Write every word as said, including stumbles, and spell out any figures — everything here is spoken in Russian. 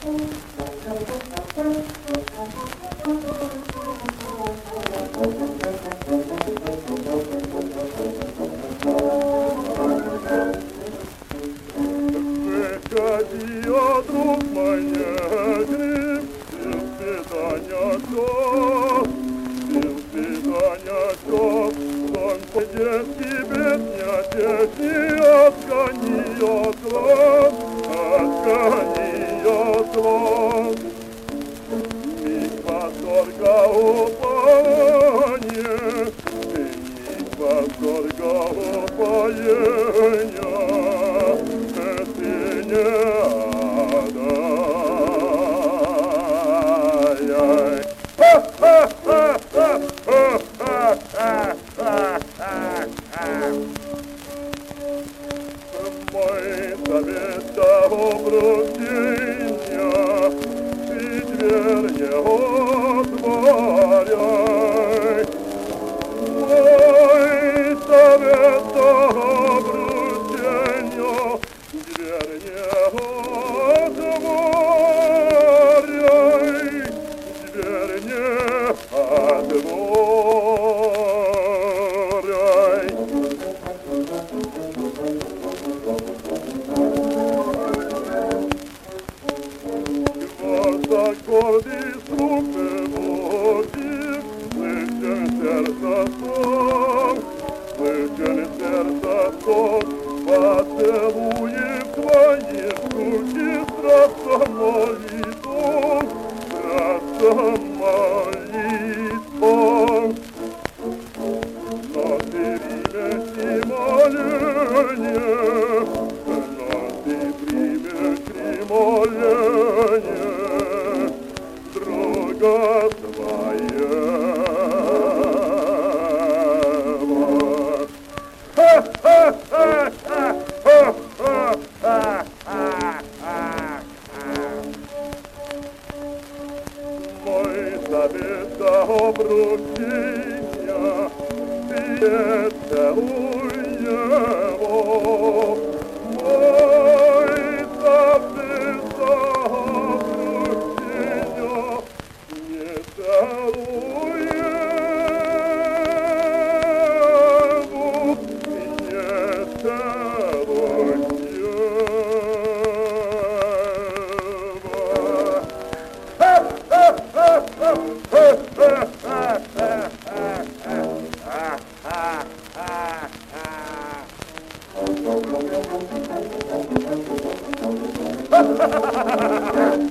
Выходи, о, друг мой, не гриб, без свидания все, без свидания все. Сон пойдет тебе дня, песни отгони от глаз, отгони от глаз. Миг восторга упоения, миг восторга упоения. Мой совет обручения, ты дверь не отворяй. Мой совет обручения, дверь не отворяй, дверь не отворяй. Гордый слух мелодий, слышен сердца сон, слышен сердца сон, поцелуев твоих руки страстно молитвом, страстно молитвом. Но ты примешь моление, но ты примешь моление. Друга твоего. Мой совет обручения, ты целуй его. Мой совет обручения, не целуй его, не целуй его.